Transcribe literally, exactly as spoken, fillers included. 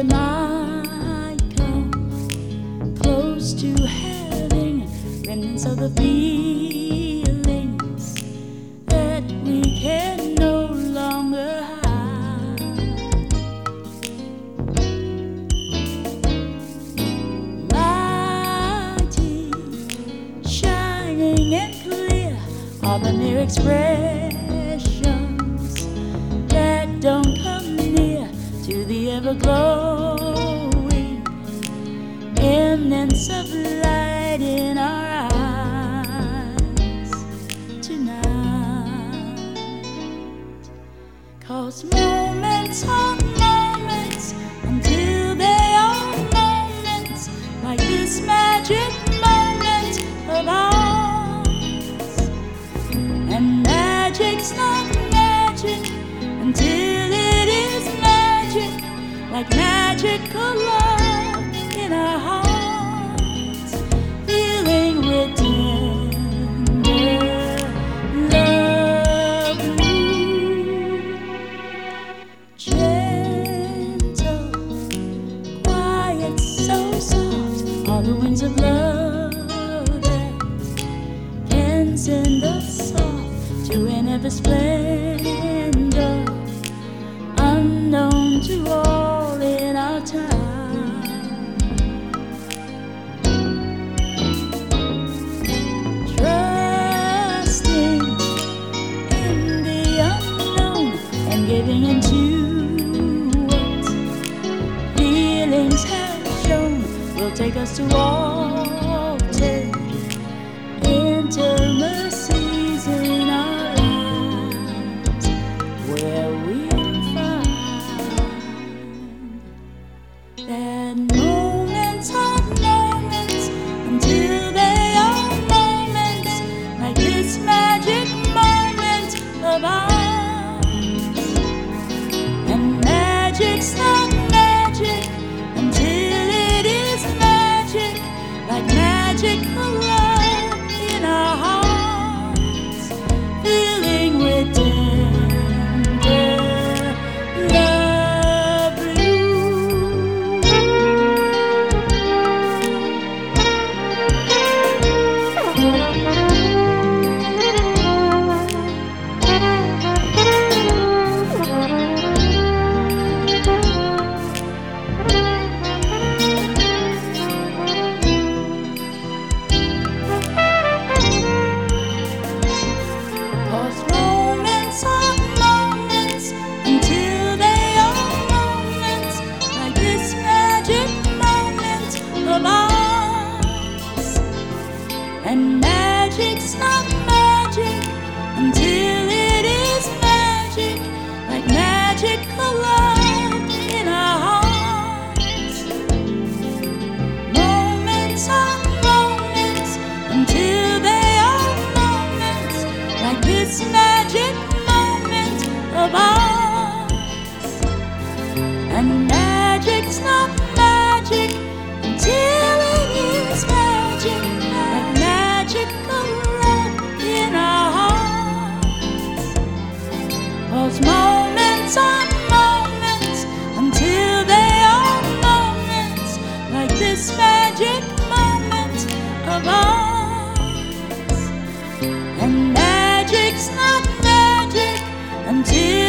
the night comes, close to having remnants of the feelings that we can no longer hide. Mighty, shining and clear are the near expressions that don't come near to the ever-glowing eminence of light in our eyes tonight. 'Cause moments are moments until they are moments, like this magic moment of ours. And magic's not magic until it is magic, like magical love in our hearts, feeling with tender love. Gentle, quiet, so soft are the wings of love that can send us off to an ever splendor unknown to all in our time. Trusting in the unknown and giving into what feelings have shown will take us to altered intimacies in our lives, where we'll find that moments are moments until they are moments, like this magic moment of ours. And magic's not magic until it is magic, like magical love in our hearts, feeling with tender love And magic's not magic until it is magic, like magical love in our hearts. Moments are moments until they are moments, like this magic moment of ours. And magic's not magic until it is magic, like magical love in our hearts. 'Cause moments are moments until they are moments, like this magic moment of ours. And magic's not magic until